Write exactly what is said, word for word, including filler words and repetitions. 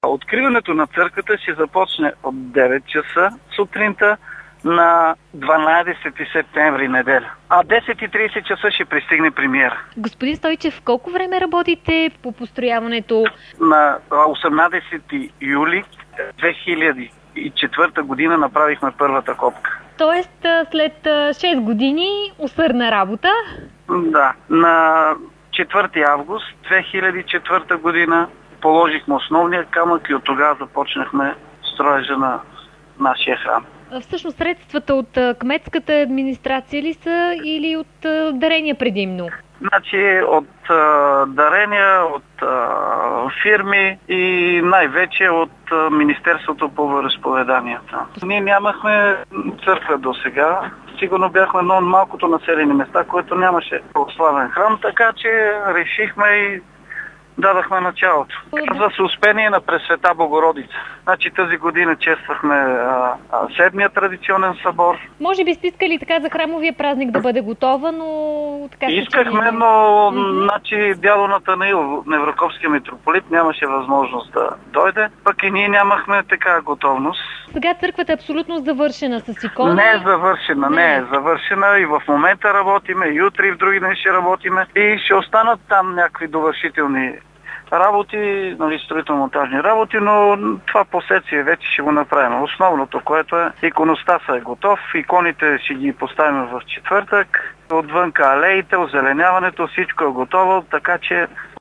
Откриването на църквата ще започне от девет часа сутринта на дванадесети септември, неделя. А десет и тридесет часа ще пристигне премиера. Господин Стойчев, колко време работите по построяването? На осемнадесети юли две хиляди и четвърта година направихме първата копка. Тоест след шест години усърдна работа? Да. На четвърти август две хиляди и четвърта година положихме основния камък и от тогава започнахме строежа на нашия храм. Всъщност средствата от кметската администрация ли са или от дарения предимно? Значи от а, дарения, от а, фирми и най-вече от а, Министерството по вероизповеданията. Ние нямахме църква до сега. Сигурно бяхме едно от малкото населени места, което нямаше православен храм, така че решихме и дадахме началото. За се Успение на Пресвета Богородица. Значи тази година чествахме а, а, седмия традиционен събор. Може би сте искали така за храмовия празник да бъде готова, но така... Искахме, но mm-hmm. значи дядо Натанаил, Невраковския митрополит, нямаше възможност да дойде, пък и ние нямахме така готовност. Сега църквата е абсолютно завършена с икони? Не е завършена, не, не е завършена и в момента работиме, и утре и в други дни ще работиме и ще останат там някакви довършителни работи, нали, строително-монтажни работи, но това последствие вече ще го направим. Основното, което е, иконостаса е готов, иконите ще ги поставим в четвъртък, отвънка алеите, озеленяването, всичко е готово, така че